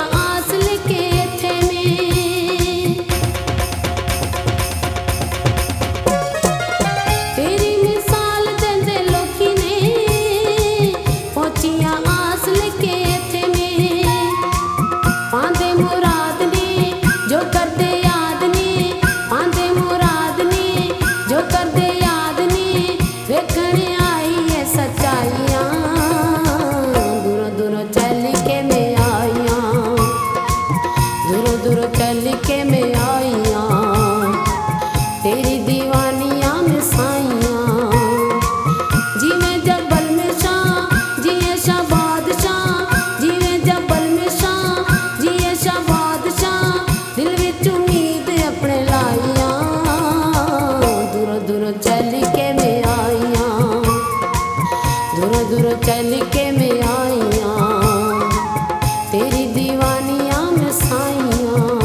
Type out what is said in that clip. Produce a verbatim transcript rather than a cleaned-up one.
आस लेके थे में तेरी मिसाल देंदे लोकी ने पहुंचिया आस लेके थे में पांदे मुराद ने जो करदे याद ने पांदे मुराद ने जो करदे याद ने वेखने आई है सच्चाइयां दूरों दूरों चल के मैं आईया दूरों दूरों चल के मैं आईया तेरी दीवानियां में साइयां जिवें जबल में शाह जिए शाह बादशाह जिवें जबल में शाह जिए शाह बादशाह दिल विच उम्मीद अपने लाइया दूरों दूरों चल के मैं आईया दूरों दूरों चल के मैं आईया तेरी दीवानियां में साइयां।